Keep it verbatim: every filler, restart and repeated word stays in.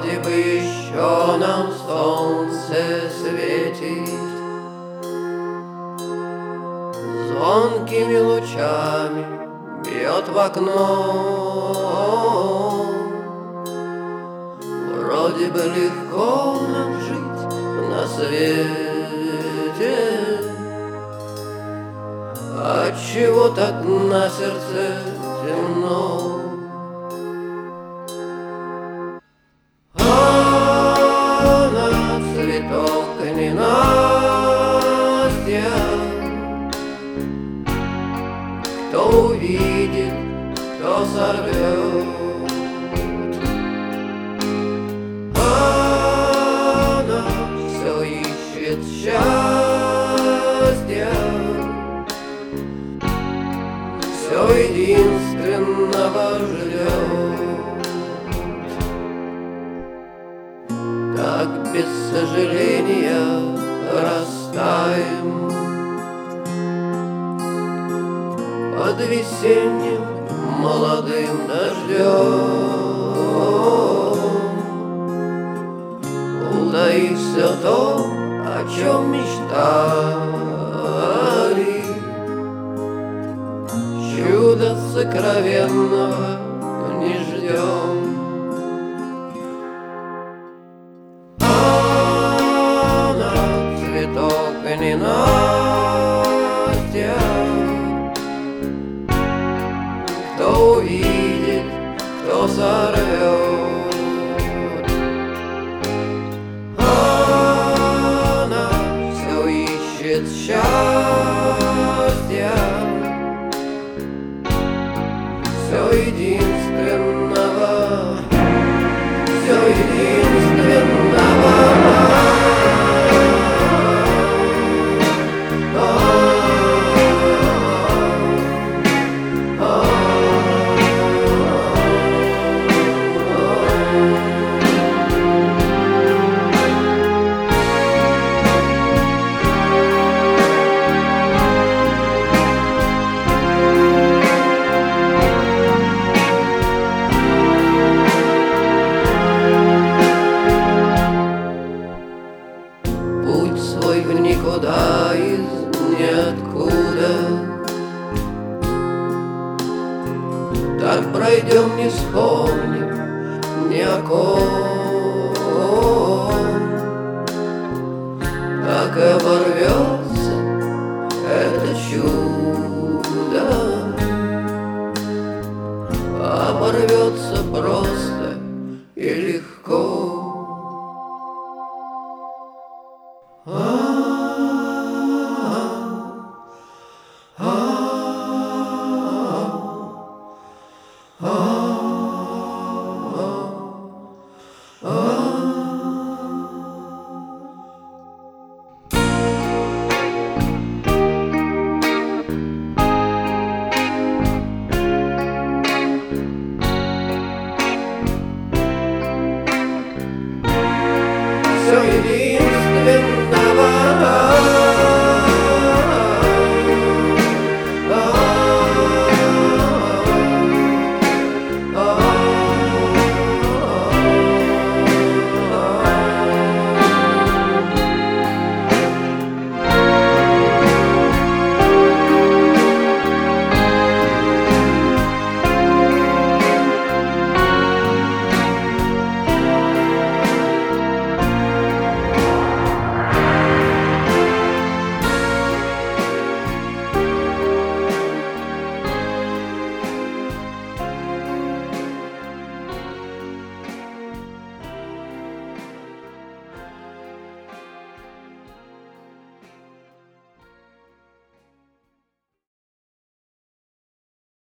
Вроде бы еще нам солнце светит, звонкими лучами бьет в окно. Вроде бы легко нам жить на свете, отчего так на сердце темно? Она цветок ненастья, кто увидит, кто сорвет. Она все ищет счастья, все единственного ждет. Так без сожаления растаем под весенним молодым дождем, утаив все то, о чем мечтали. Чудо сокровенного не ждем. Она цветок ненастья, кто увидит, кто сорвет. Она все ищет счастья, все единственного, все единственного. Путь свой в никуда из ниоткуда, так пройдем, не вспомним ни о ком. Так и оборвется это чудо, оборвется просто и легко. Все